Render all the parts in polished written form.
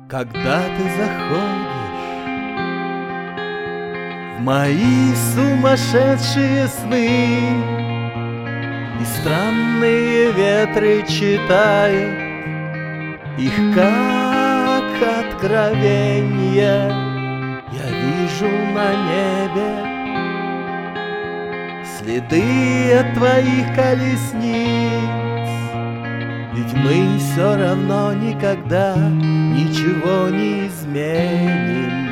Когда ты заходишь в мои сумасшедшие сны, и странные ветры читают их как откровенье, я вижу на небе следы от твоих колесниц. Ведь мы все равно никогда ничего не изменим.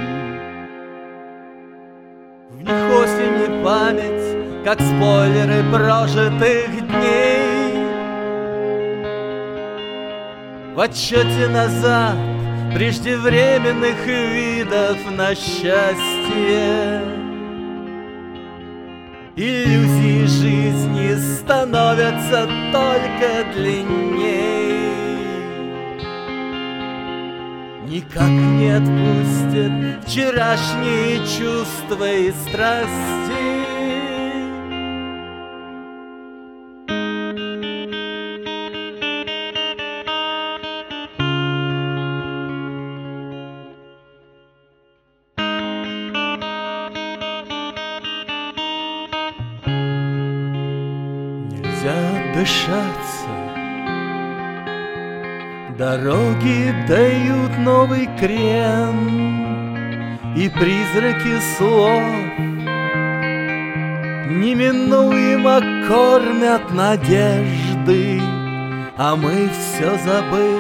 В них осень и память, как спойлеры прожитых дней. В отчете назад преждевременных видов на счастье. Иллюзии жизни становятся только длинней. Никак не отпустят вчерашние чувства и страсти. Дышаться. Дороги дают новый крен, и призраки слов неминуемо кормят надежды, а мы все забыв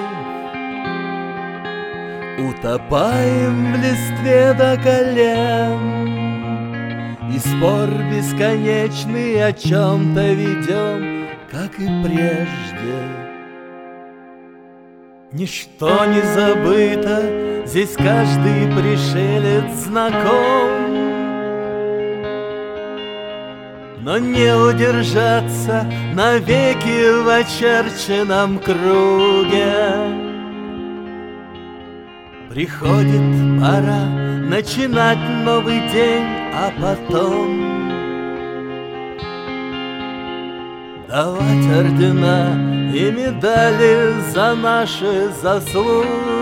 утопаем в листве до колен, и спор бесконечный о чем-то ведем, как и прежде. Ничто не забыто, здесь каждый пришелец знаком, но не удержаться навеки в очерченном круге. Приходит пора начинать новый день, а потом давать ордена и медали за наши заслуги.